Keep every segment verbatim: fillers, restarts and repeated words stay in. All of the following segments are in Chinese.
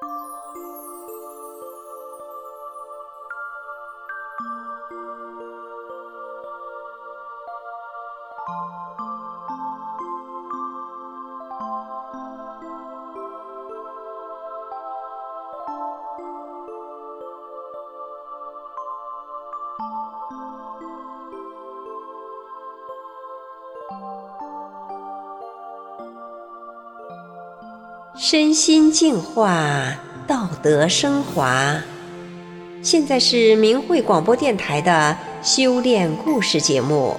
身心净化，道德升华。现在是明慧广播电台的修炼故事节目。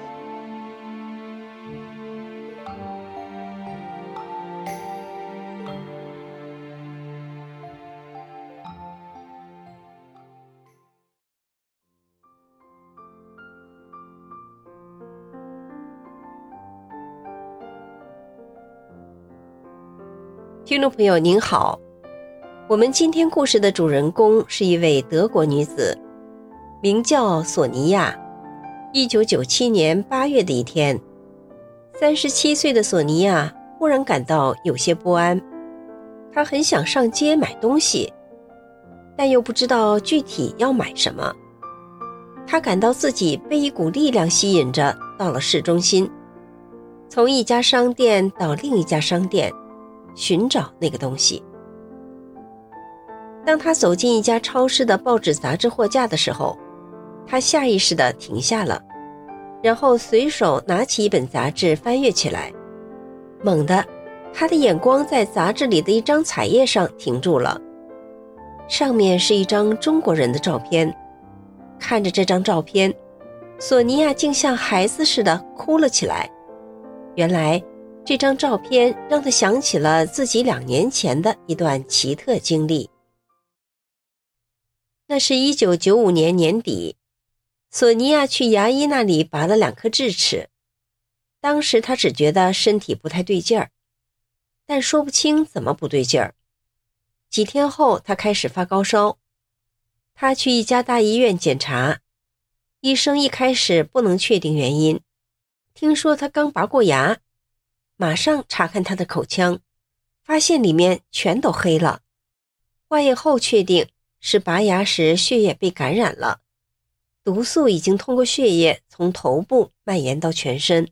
听众朋友您好，我们今天故事的主人公是一位德国女子，名叫索尼娅。一九九七年八月的一天，三十七岁的索尼娅忽然感到有些不安，她很想上街买东西，但又不知道具体要买什么。她感到自己被一股力量吸引着到了市中心，从一家商店到另一家商店寻找那个东西。当他走进一家超市的报纸杂志货架的时候，他下意识地停下了，然后随手拿起一本杂志翻阅起来。猛地，他的眼光在杂志里的一张彩页上停住了，上面是一张中国人的照片。看着这张照片，索尼娅竟像孩子似的哭了起来。原来这张照片让他想起了自己两年前的一段奇特经历。那是一九九五年年底，索尼娅去牙医那里拔了两颗智齿。当时她只觉得身体不太对劲儿，但说不清怎么不对劲儿。几天后，她开始发高烧。她去一家大医院检查，医生一开始不能确定原因，听说她刚拔过牙，马上查看他的口腔，发现里面全都黑了。化验后确定是拔牙时血液被感染了，毒素已经通过血液从头部蔓延到全身。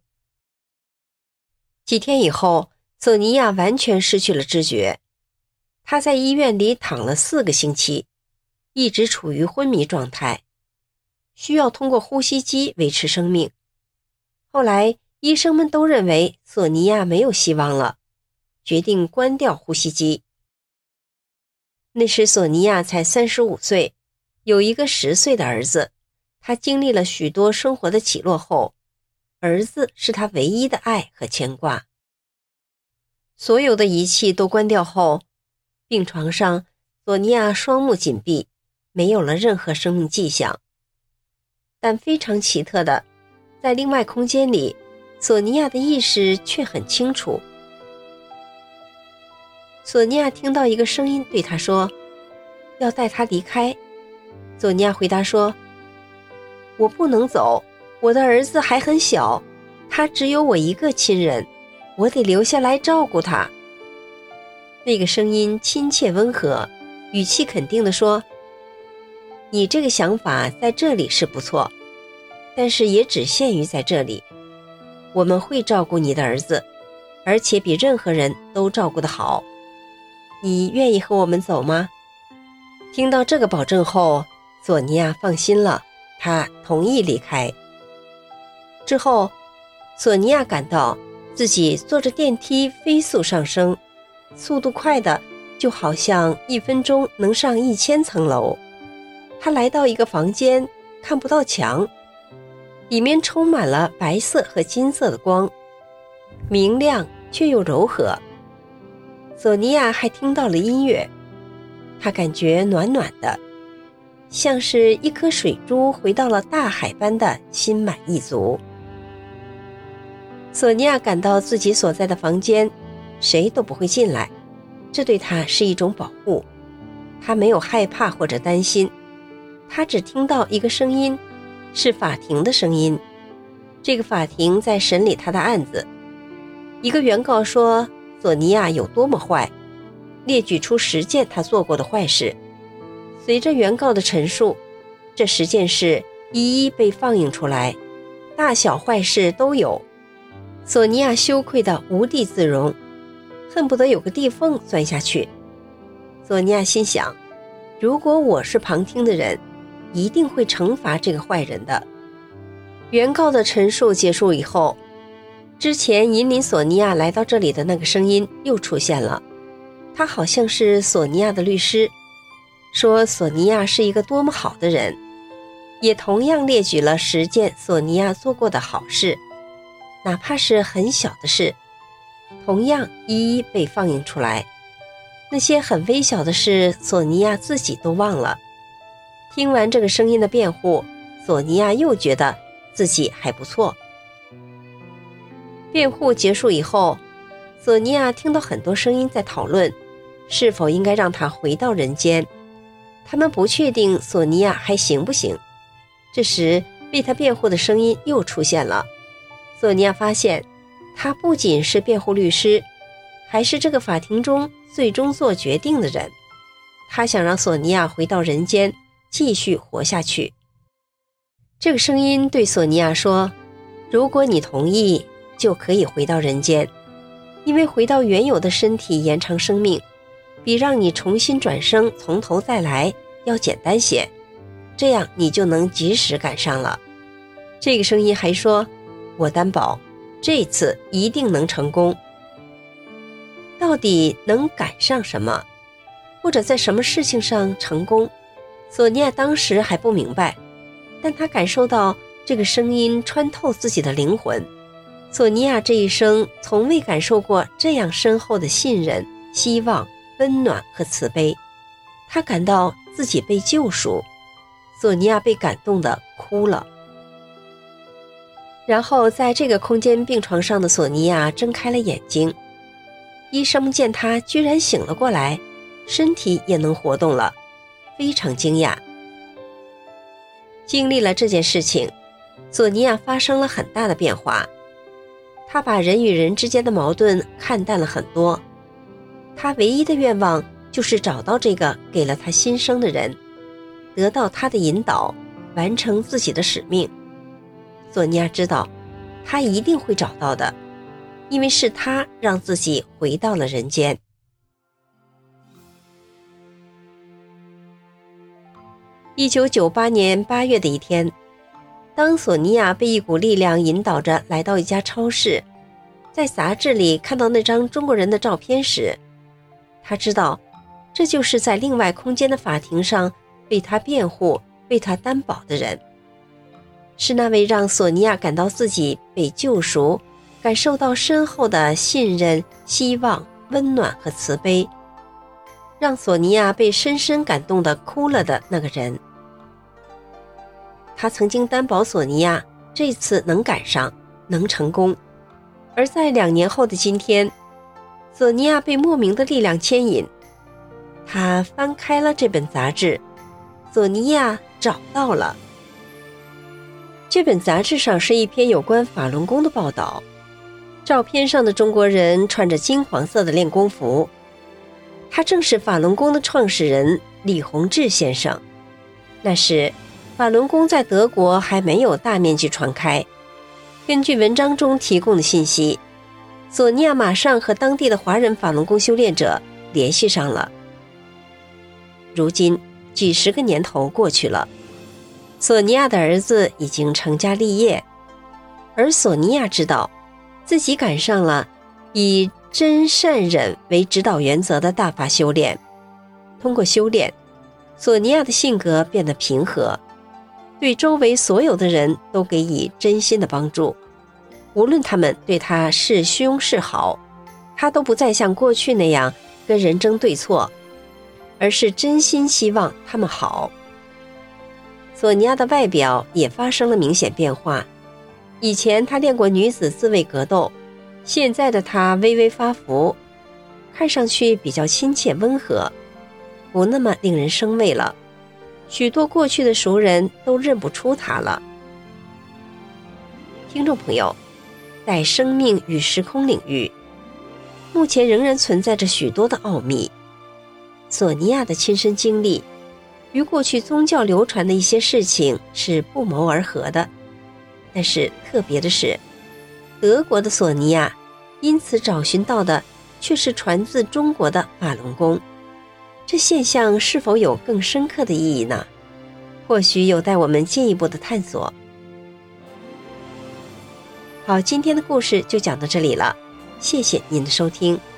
几天以后，索尼娅完全失去了知觉。她在医院里躺了四个星期，一直处于昏迷状态，需要通过呼吸机维持生命。后来医生们都认为索尼娅没有希望了，决定关掉呼吸机。那时索尼娅才三十五岁，有一个十岁的儿子。她经历了许多生活的起落后，儿子是她唯一的爱和牵挂。所有的仪器都关掉后，病床上索尼娅双目紧闭，没有了任何生命迹象。但非常奇特的，在另外空间里，索尼娅的意识却很清楚。索尼娅听到一个声音对她说，要带她离开。索尼娅回答说，我不能走，我的儿子还很小，他只有我一个亲人，我得留下来照顾他。那个声音亲切温和，语气肯定地说，你这个想法在这里是不错，但是也只限于在这里。我们会照顾你的儿子，而且比任何人都照顾得好。你愿意和我们走吗？听到这个保证后，索尼娅放心了，她同意离开。之后，索尼娅感到自己坐着电梯飞速上升，速度快的就好像一分钟能上一千层楼。她来到一个房间，看不到墙，里面充满了白色和金色的光，明亮却又柔和。索尼娅还听到了音乐，她感觉暖暖的，像是一颗水珠回到了大海般的心满意足。索尼娅感到自己所在的房间谁都不会进来，这对她是一种保护。她没有害怕或者担心，她只听到一个声音，是法庭的声音。这个法庭在审理她的案子。一个原告说索尼娅有多么坏， 列举出十件他做过的坏事。随着原告的陈述，这十件事一一被放映出来，大小坏事都有。索尼娅羞愧得无地自容，恨不得有个地缝钻下去。索尼娅心想，如果我是旁听的人，一定会惩罚这个坏人的。原告的陈述结束以后，之前引领索尼娅来到这里的那个声音又出现了，他好像是索尼娅的律师，说索尼娅是一个多么好的人，也同样列举了十件索尼娅做过的好事，哪怕是很小的事，同样一一被放映出来。那些很微小的事，索尼娅自己都忘了。听完这个声音的辩护，索尼娅又觉得自己还不错。辩护结束以后，索尼娅听到很多声音在讨论是否应该让她回到人间，他们不确定索尼娅还行不行。这时为她辩护的声音又出现了。索尼娅发现她不仅是辩护律师，还是这个法庭中最终做决定的人。她想让索尼娅回到人间，继续活下去。这个声音对索尼娅说，如果你同意，就可以回到人间，因为回到原有的身体延长生命，比让你重新转生从头再来要简单些，这样你就能及时赶上了。这个声音还说，我担保这次一定能成功。到底能赶上什么，或者在什么事情上成功，索尼娅当时还不明白，但她感受到这个声音穿透自己的灵魂。索尼娅这一生从未感受过这样深厚的信任、希望、温暖和慈悲，她感到自己被救赎。索尼娅被感动得哭了。然后在这个空间病床上的索尼娅睁开了眼睛，医生见她居然醒了过来，身体也能活动了，非常惊讶。经历了这件事情，索尼娅发生了很大的变化。她把人与人之间的矛盾看淡了很多，她唯一的愿望就是找到这个给了她新生的人，得到他的引导，完成自己的使命。索尼娅知道她一定会找到的，因为是她让自己回到了人间。一九九八年八月的一天，当索尼娅被一股力量引导着来到一家超市，在杂志里看到那张中国人的照片时，她知道这就是在另外空间的法庭上为她辩护、为她担保的人，是那位让索尼娅感到自己被救赎，感受到深厚的信任、希望、温暖和慈悲，让索尼娅被深深感动地哭了的那个人。他曾经担保索尼娅这次能赶上，能成功。而在两年后的今天，索尼娅被莫名的力量牵引，她翻开了这本杂志，索尼娅找到了。这本杂志上是一篇有关法轮功的报道，照片上的中国人穿着金黄色的练功服，他正是法轮功的创始人李洪志先生。那时法轮功在德国还没有大面积传开。根据文章中提供的信息，索尼娅马上和当地的华人法轮功修炼者联系上了。如今几十个年头过去了，索尼娅的儿子已经成家立业，而索尼娅知道自己赶上了以真善忍为指导原则的大法修炼。通过修炼，索尼娅的性格变得平和，对周围所有的人都给予真心的帮助，无论他们对他是凶是好，他都不再像过去那样跟人争对错，而是真心希望他们好。索尼娅的外表也发生了明显变化，以前她练过女子自卫格斗，现在的她微微发福，看上去比较亲切温和，不那么令人生畏了。许多过去的熟人都认不出她了。听众朋友，在生命与时空领域，目前仍然存在着许多的奥秘， 索尼娅的亲身经历与过去宗教流传的一些事情是不谋而合的，但是特别的是，德国的索尼娅因此找寻到的却是传自中国的马龙宫。这现象是否有更深刻的意义呢？或许有待我们进一步的探索。好，今天的故事就讲到这里了，谢谢您的收听。